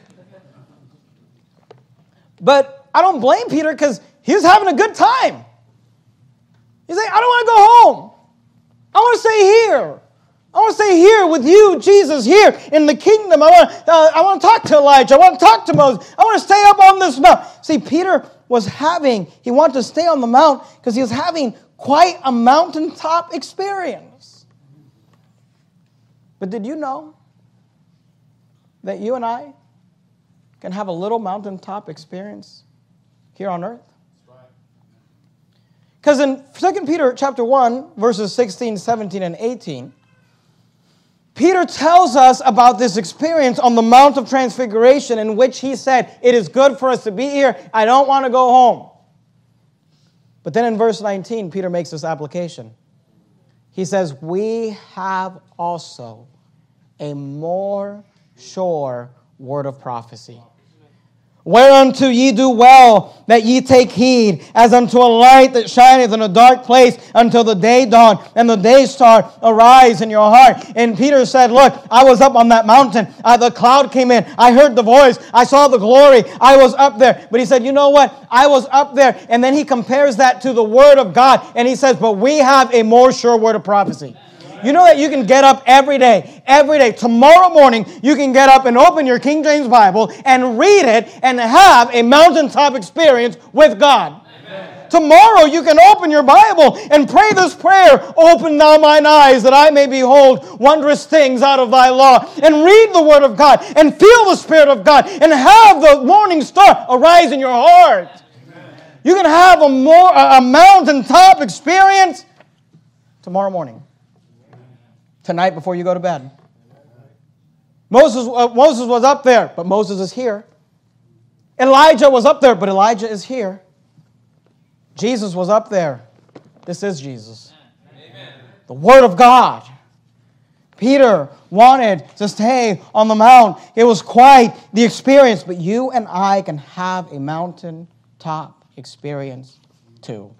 But I don't blame Peter because he was having a good time. He's like, I don't want to go home. I want to stay here. I want to stay here with you, Jesus, here in the kingdom. I want to talk to Elijah. I want to talk to Moses. I want to stay up on this mountain. See, Peter he wanted to stay on the mount because he was having quite a mountaintop experience. But did you know that you and I can have a little mountaintop experience here on earth? Because in 2 Peter chapter 1, verses 16, 17, and 18, Peter tells us about this experience on the Mount of Transfiguration in which he said, it is good for us to be here. I don't want to go home. But then in verse 19, Peter makes this application. He says, we have also a more sure word of prophecy, whereunto ye do well that ye take heed, as unto a light that shineth in a dark place until the day dawn and the day star arise in your heart. And Peter said, look, I was up on that mountain. The cloud came in. I heard the voice. I saw the glory. I was up there. But he said, you know what? I was up there. And then he compares that to the word of God. And he says, but we have a more sure word of prophecy. You know that you can get up every day. Tomorrow morning, you can get up and open your King James Bible and read it and have a mountaintop experience with God. Amen. Tomorrow, you can open your Bible and pray this prayer, open thou mine eyes that I may behold wondrous things out of thy law, and read the word of God and feel the Spirit of God and have the morning star arise in your heart. Amen. You can have a mountaintop experience tomorrow morning. Tonight before you go to bed. Moses was up there, but Moses is here. Elijah was up there, but Elijah is here. Jesus was up there. This is Jesus. Amen. The Word of God. Peter wanted to stay on the mount. It was quite the experience, but you and I can have a mountaintop experience too.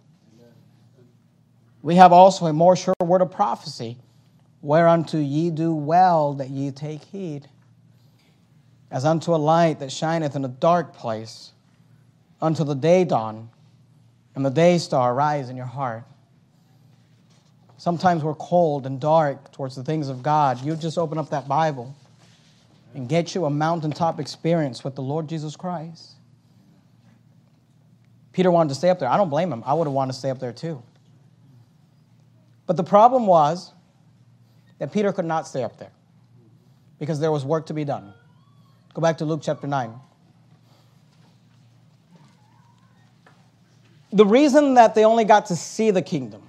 We have also a more sure word of prophecy, whereunto ye do well that ye take heed. as unto a light that shineth in a dark place, until the day dawn and the day star rise in your heart. Sometimes we're cold and dark towards the things of God. You just open up that Bible and get you a mountaintop experience with the Lord Jesus Christ. Peter wanted to stay up there. I don't blame him. I would have wanted to stay up there too. But the problem was that Peter could not stay up there because there was work to be done. Go back to Luke chapter 9. The reason that they only got to see the kingdom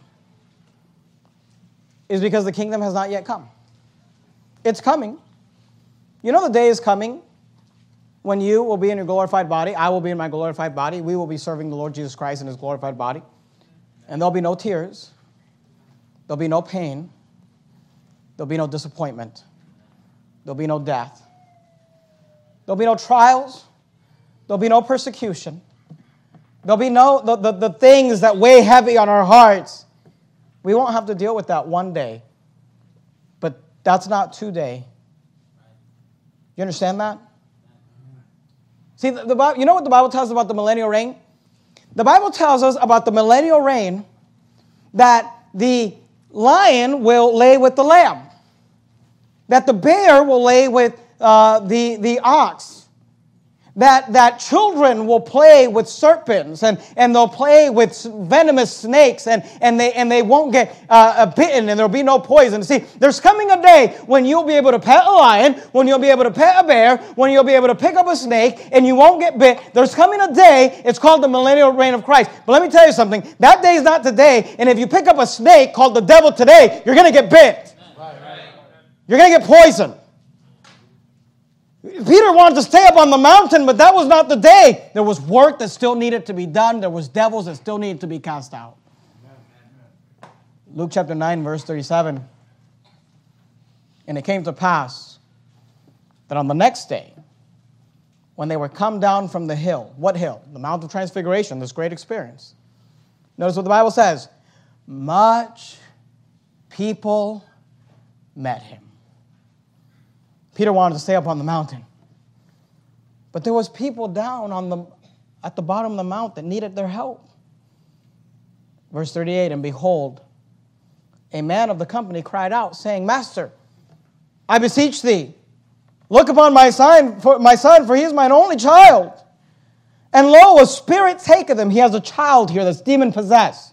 is because the kingdom has not yet come. It's coming. You know the day is coming when you will be in your glorified body. I will be in my glorified body. We will be serving the Lord Jesus Christ in his glorified body. And there'll be no tears. There'll be no pain. There'll be no disappointment. There'll be no death. There'll be no trials. There'll be no persecution. There'll be no the things that weigh heavy on our hearts. We won't have to deal with that one day. But that's not today. You understand that? See, you know what the Bible tells us about the millennial reign? The Bible tells us about the millennial reign that the lion will lay with the lamb, that the bear will lay with the ox, that children will play with serpents and they'll play with venomous snakes and they won't get bitten and there'll be no poison. See, there's coming a day when you'll be able to pet a lion, when you'll be able to pet a bear, when you'll be able to pick up a snake and you won't get bit. There's coming a day, it's called the millennial reign of Christ. But let me tell you something, that day is not today, and if you pick up a snake called the devil today, you're going to get bit. You're going to get poisoned. Peter wanted to stay up on the mountain, but that was not the day. There was work that still needed to be done. There was devils that still needed to be cast out. Luke chapter 9, verse 37. And it came to pass that on the next day, when they were come down from the hill, what hill? The Mount of Transfiguration, this great experience. Notice what the Bible says. Much people met him. Peter wanted to stay up on the mountain. But there was people down at the bottom of the mount that needed their help. Verse 38, and behold, a man of the company cried out, saying, Master, I beseech thee, look upon my son, for he is mine only child. And lo, a spirit taketh him. He has a child here that's demon-possessed.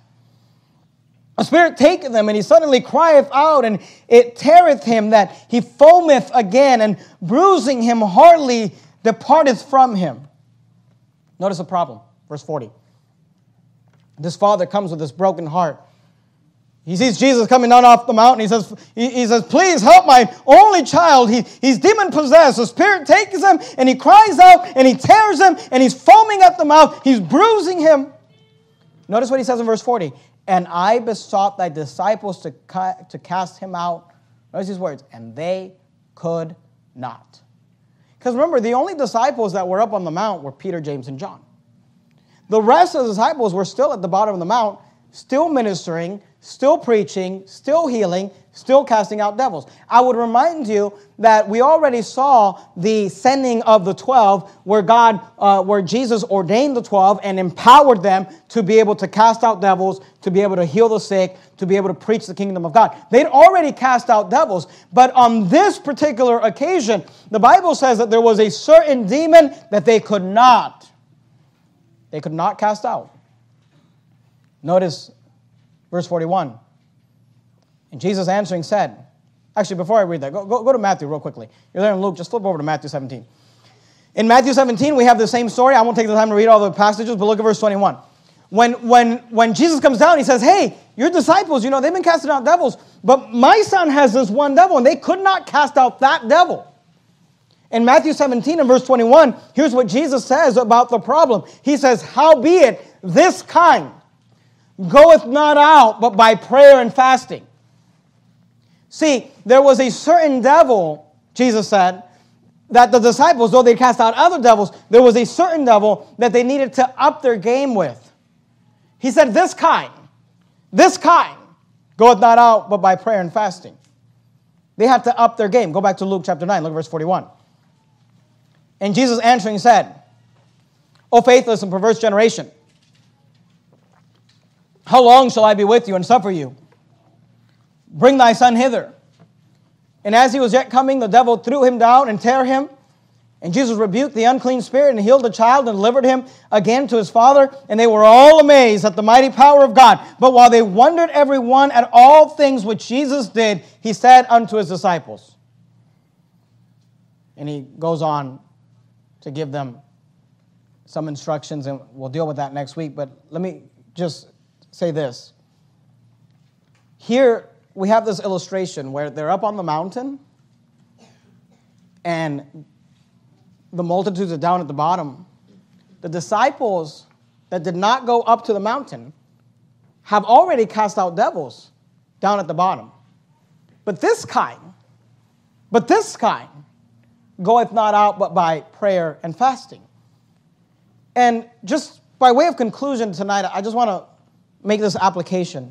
A spirit taketh him, and he suddenly crieth out, and it teareth him that he foameth again, and bruising him hardly departeth from him. Notice the problem. Verse 40. This father comes with this broken heart. He sees Jesus coming down off the mountain. He says, please help my only child. He's demon-possessed. The spirit takes him, and he cries out, and he tears him, and he's foaming at the mouth. He's bruising him. Notice what he says in verse 40. And I besought thy disciples to cast him out. Notice these words. And they could not. Because remember, the only disciples that were up on the mount were Peter, James, and John. The rest of the disciples were still at the bottom of the mount, still ministering, still preaching, still healing, still casting out devils. I would remind you that we already saw the sending of the 12 where Jesus ordained the 12 and empowered them to be able to cast out devils, to be able to heal the sick, to be able to preach the kingdom of God. They'd already cast out devils, but on this particular occasion, the Bible says that there was a certain demon that they could not cast out. Notice verse 41. And Jesus answering said, actually, before I read that, go to Matthew real quickly. You're there in Luke, just flip over to Matthew 17. In Matthew 17, we have the same story. I won't take the time to read all the passages, but look at verse 21. When Jesus comes down, he says, hey, your disciples, they've been casting out devils, but my son has this one devil, and they could not cast out that devil. In Matthew 17 and verse 21, here's what Jesus says about the problem. He says, howbeit this kind goeth not out but by prayer and fasting. See, there was a certain devil, Jesus said, that the disciples, though they cast out other devils, there was a certain devil that they needed to up their game with. He said, this kind goeth not out but by prayer and fasting. They had to up their game. Go back to Luke chapter 9, look at verse 41. And Jesus answering said, O faithless and perverse generation, how long shall I be with you and suffer you? Bring thy son hither. And as he was yet coming, the devil threw him down and tear him. And Jesus rebuked the unclean spirit and healed the child and delivered him again to his father. And they were all amazed at the mighty power of God. But while they wondered every one at all things which Jesus did, he said unto his disciples. And he goes on to give them some instructions, and we'll deal with that next week. But let me just say this. Here we have this illustration where they're up on the mountain and the multitudes are down at the bottom. The disciples that did not go up to the mountain have already cast out devils down at the bottom. But this kind goeth not out but by prayer and fasting. And just by way of conclusion tonight, I just want to make this application.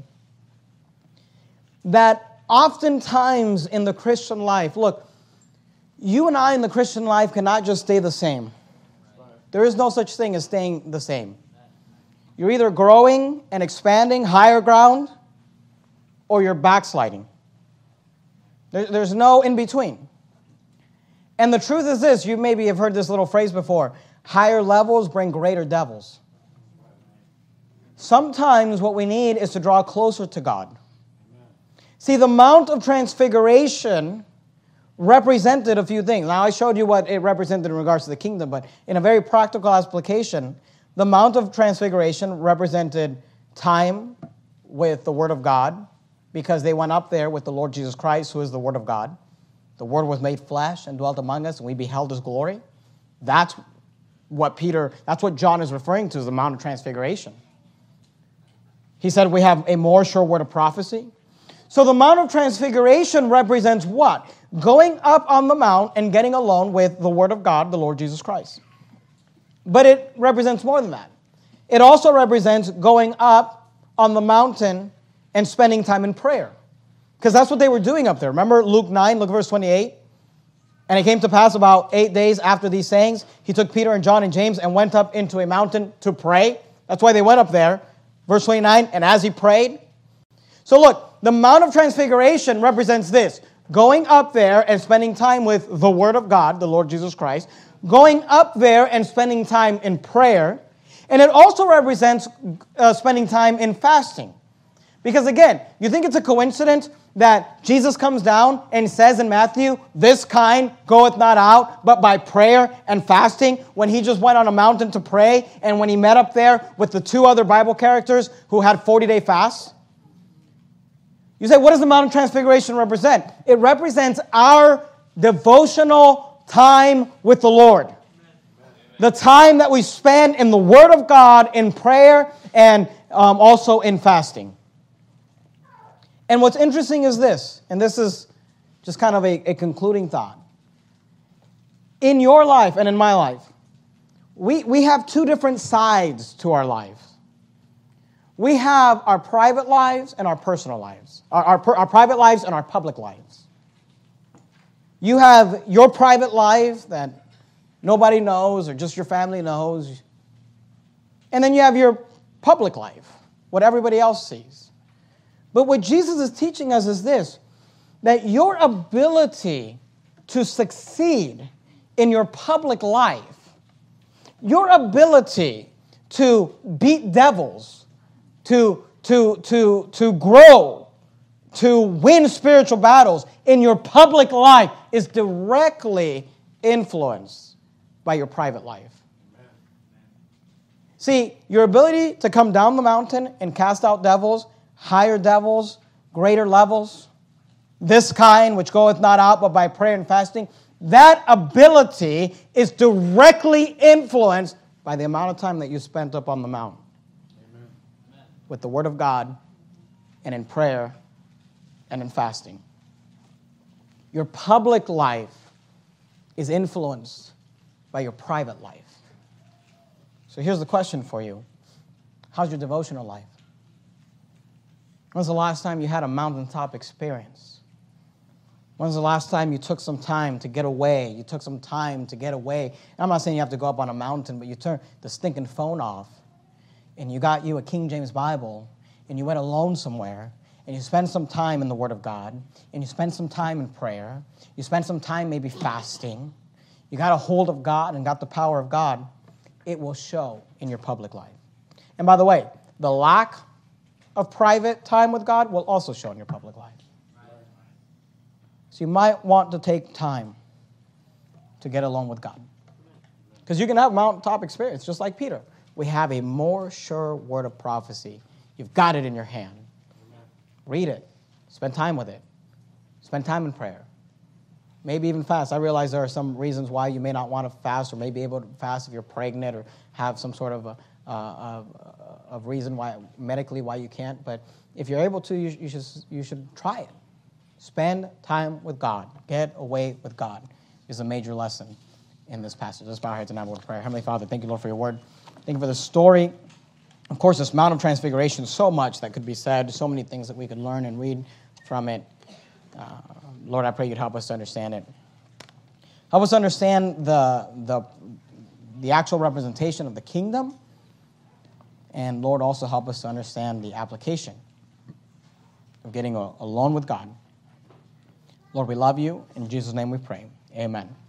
That oftentimes in the Christian life, look, you and I in the Christian life cannot just stay the same. There is no such thing as staying the same. You're either growing and expanding higher ground, or you're backsliding. There's no in between. And the truth is this, you maybe have heard this little phrase before, higher levels bring greater devils. Sometimes what we need is to draw closer to God. See, the Mount of Transfiguration represented a few things. Now, I showed you what it represented in regards to the kingdom, but in a very practical application, the Mount of Transfiguration represented time with the Word of God, because they went up there with the Lord Jesus Christ, who is the Word of God. The Word was made flesh and dwelt among us, and we beheld His glory. That's what John is referring to as the Mount of Transfiguration. He said we have a more sure word of prophecy. So the Mount of Transfiguration represents what? Going up on the mount and getting alone with the Word of God, the Lord Jesus Christ. But it represents more than that. It also represents going up on the mountain and spending time in prayer. Because that's what they were doing up there. Remember Luke 9, look at verse 28. And it came to pass about 8 days after these sayings, he took Peter and John and James and went up into a mountain to pray. That's why they went up there. Verse 29, and as he prayed. So look, the Mount of Transfiguration represents this. Going up there and spending time with the Word of God, the Lord Jesus Christ. Going up there and spending time in prayer. And it also represents spending time in fasting. Because again, you think it's a coincidence that Jesus comes down and says in Matthew, this kind goeth not out, but by prayer and fasting, when he just went on a mountain to pray, and when he met up there with the two other Bible characters who had 40-day fasts? You say, what does the Mount of Transfiguration represent? It represents our devotional time with the Lord. The time that we spend in the Word of God, in prayer, and also in fasting. And what's interesting is this, and this is just kind of a concluding thought. In your life and in my life, we have two different sides to our lives. We have our private lives and our personal lives. Our private lives and our public lives. You have your private life that nobody knows or just your family knows. And then you have your public life, what everybody else sees. But what Jesus is teaching us is this, that your ability to succeed in your public life, your ability to beat devils, to grow, to win spiritual battles in your public life is directly influenced by your private life. See, your ability to come down the mountain and cast out devils, higher devils, greater levels, this kind which goeth not out but by prayer and fasting, that ability is directly influenced by the amount of time that you spent up on the mountain. Amen. With the Word of God and in prayer and in fasting. Your public life is influenced by your private life. So here's the question for you. How's your devotional life? When's the last time you had a mountaintop experience? When's the last time you took some time to get away? You took some time to get away. And I'm not saying you have to go up on a mountain, but you turn the stinking phone off, and you got you a King James Bible, and you went alone somewhere, and you spend some time in the Word of God, and you spend some time in prayer. You spend some time maybe fasting. You got a hold of God and got the power of God. It will show in your public life. And by the way, the lack of private time with God will also show in your public life. So you might want to take time to get alone with God. Because you can have mountaintop experience, just like Peter. We have a more sure word of prophecy. You've got it in your hand. Read it. Spend time with it. Spend time in prayer. Maybe even fast. I realize there are some reasons why you may not want to fast, or may be able to fast if you're pregnant, or have some sort of a reason why medically why you can't. But if you're able to, you should try it. Spend time with God. Get away with God is a major lesson in this passage. Let's bow our heads and have a word of prayer. Heavenly Father, thank you, Lord, for your word. Thank you for the story. Of course, this Mount of Transfiguration, so much that could be said, so many things that we could learn and read from it. Lord, I pray you'd help us to understand it. Help us understand the actual representation of the kingdom. And Lord, also help us to understand the application of getting alone with God. Lord, we love you. In Jesus' name we pray. Amen.